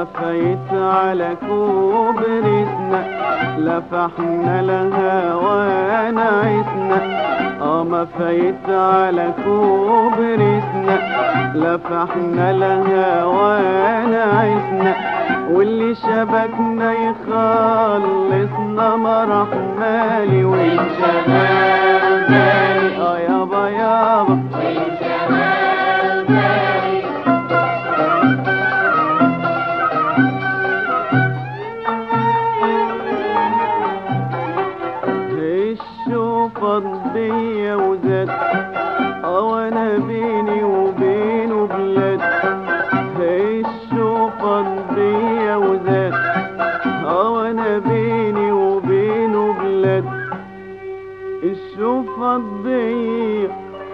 ما فايت على كوبرتنا لفحنا لها ونعسنا. ما فايت على كوبرتنا لفحنا لها ونعسنا. واللي شبكنا يخلصنا مرح مالي والشباب جالي. يابا يابا والشباب جالي. الشوفة بيا وزاد وانا بيني وبينه بلاد. الشوفة بيا وزاد وانا بيني وبينه بلاد. الشوفة بيا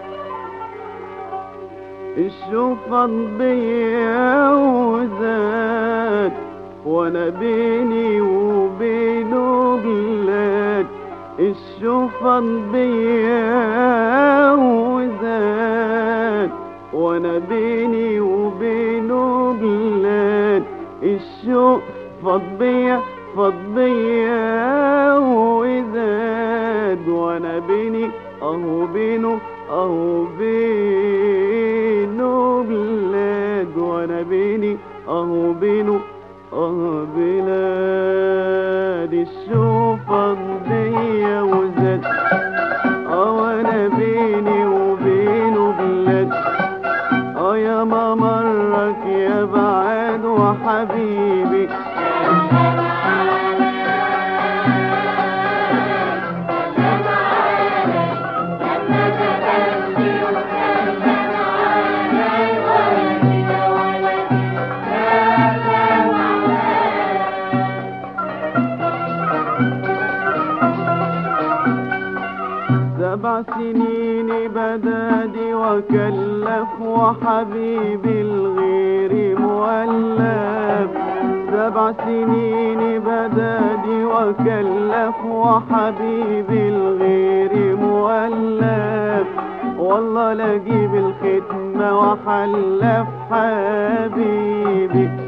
الشوفة بيا وزاد وانا بيني وبينه بلاد. الشوفة بيا وزاد وانا بيني وبينه بلاد. الشوفة بيا فضية وزاد وانا بيني بينه بينه بلاد. وانا بيني بينه بلاد. الشوفة بيا وزاد وانا بيني وبينه بلاد. يا ما مرك يا بعاد وحبيبي. سبع سنين بدادي وكلف وحبيبي الغير مولف. 7 سنين بدادي وكلف وحبيبي الغير مولف. والله لا اجيب الختمة وحلف حبيبي.